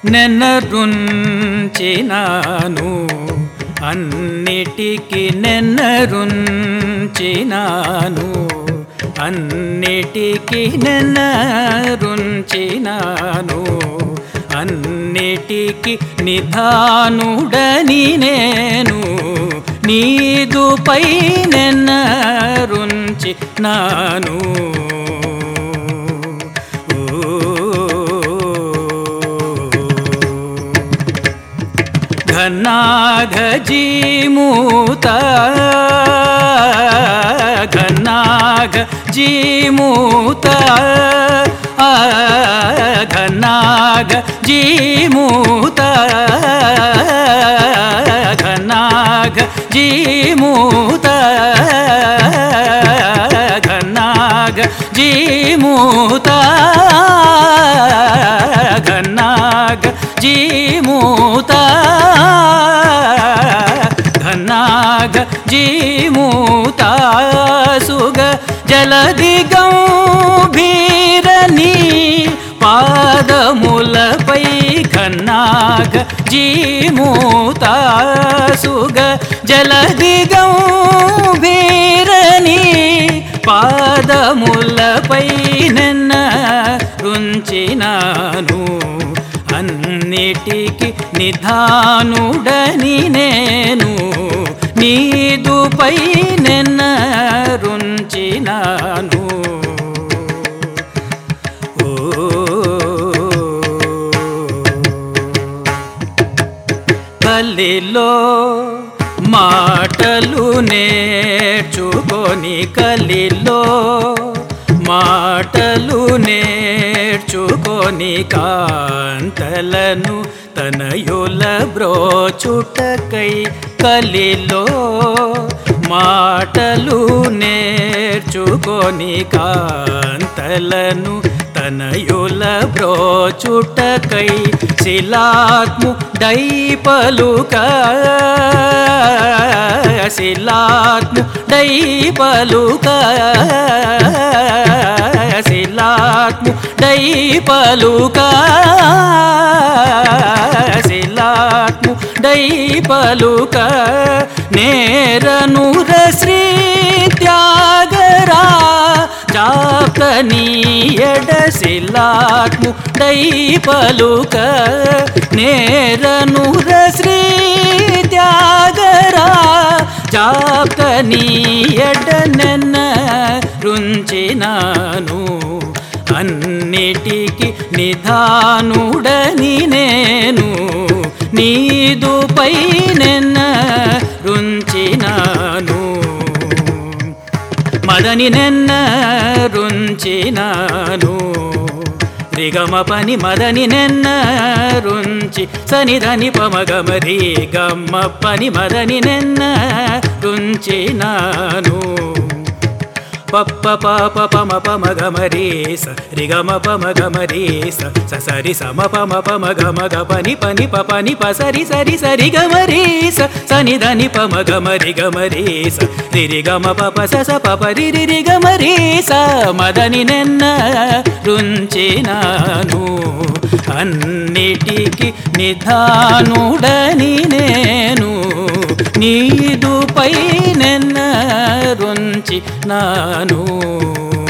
నెన్నరుంచినాను అన్నిటికి నెన్నరుంచినాను అన్నిటికి నెన్నరుంచినాను అన్నిటికి నిధానుడని నేను నీదుపై నెన్నరుంచినాను ఘనాఘజీమూత ఘనాఘజీమూత ఘనాఘజీమూత ఘనాఘజీమూత ఘనాఘజీమూత ఘనాఘజీమూత ఘనాఘజీమూత సుగ జలదిగంభీరని పాదములపై ఘనాఘజీమూత సుగ జలదిగంభీరని పాదములపై నెన్నరుంచినాను అన్నిటికి నిధానుడని నేను నీదుపై నెన్నరుంచినాను కలిలో మాటలు నేర్చుకొని కలిలో మాటలు నేర్చుకొని కాంతలను తనయుల బ్రోచుటకై కలిలో మాటలు నేర్చుకొని కాంతలను తనయుల బ్రోచుటకై శిలాత్ము డైపలుక శిలాత్ము డైపలుక శిలాత్ము డైపలుక శిలాత్ము డైపలుక నేరనుర శ్రీ త్యాగరా చాప్తనీయడ శిలాత్ము డైపలుక నేరనుర శ్రీ త్యాగరా చాప్తనీయడ నెన్నరుంచినాను అన్నిటికి నిధానుడని నేను నీదుపై నెన్నరుంచినాను మదని నెన్నరుంచినాను రిగమ పని మదని నెన్నరుంచి సనిధని పమగమరి గమ్మ పని మదని నెన్నరుంచినాను పప్ప పాప పమ పమ గమరి స రిగమ పమ గమరి స సరి సమ పమ పమ గమ గపని పని పని పసరి సరి సరి గమరి స సని ధని పమ గమరి గమరి స రి గమ పప స పప రి గమరి స మదని నెన్నరుంచినాను అన్నిటికి నిధానుడని నేను నీదుపై నెన్నరుంచినాను